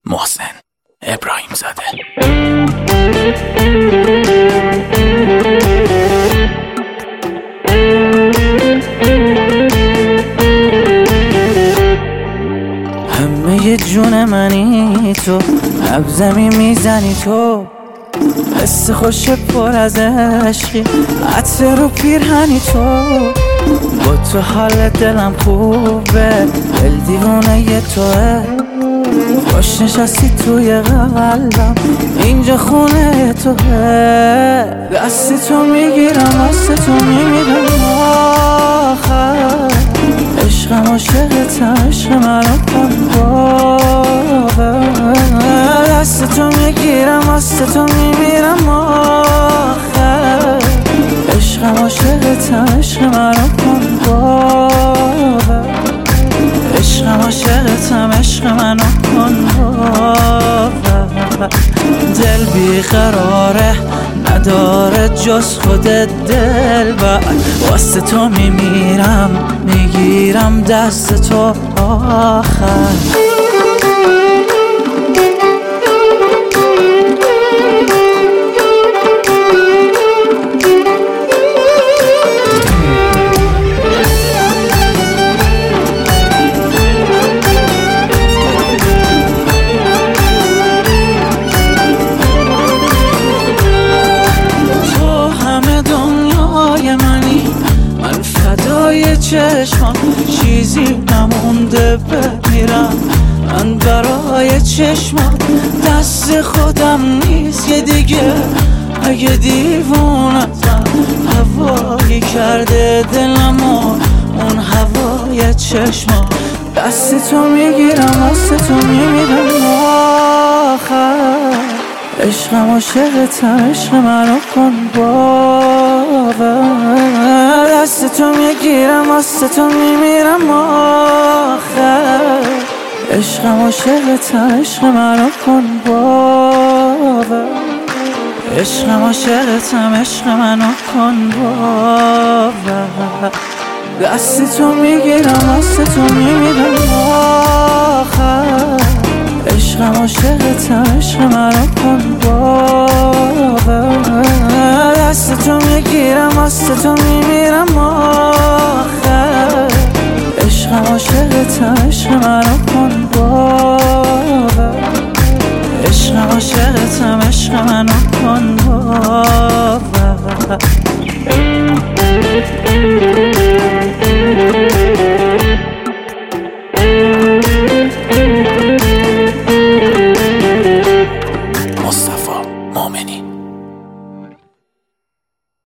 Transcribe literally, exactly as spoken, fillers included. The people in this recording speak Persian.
محسن ابراهیم زاده. همه جون منی تو، لب زمین میزنی تو، حس خوش پر از عشقی، عطر رو پیرهنی تو. با تو حال دلم خوبه، دل دیوونه ی توه. خوش نشستی توی قلبم، اینجا خونه توه. دست تو میگیرم، دست تو میمیرم آخر. عشقم عاشقتم، عشق منو کن باور. دست تو میگیرم، دست تو میمیرم آخر. عشقم عاشقتم، عشق منو کن باور. عشقم عاشقتم، عشق منو کن باور. دل بیقراره، نداره جز خودت دلبر. واسه تو میمیرم، میگیرم دست تو آخر. چشمان چیزی نمونده بمیرم من برای چشمان. دست خودم نیست یه دیگه، اگه دیوونتم. هوایی کرده دلمو اون هوای چشمان. دست تو میگیرم، دست تو میمیرم آخر. عشقم عاشقتم، عشق منو کن باور. دست تو میگیرم، دست تو میمیرم آخر. عشقم عاشقتم، عشق منو کن باور. عشقم عاشقتم، عشق منو کن باور. دست تو میگیرم، دست تو میمیرم آخر. عشقم عاشقتم، عشق منو کن باور. دست تو میگیرم، دست تو میمیرم آخر. عشقم عاشقتم، عشق منو کن باور. عشقم عاشقتم، عشق منو کن باور.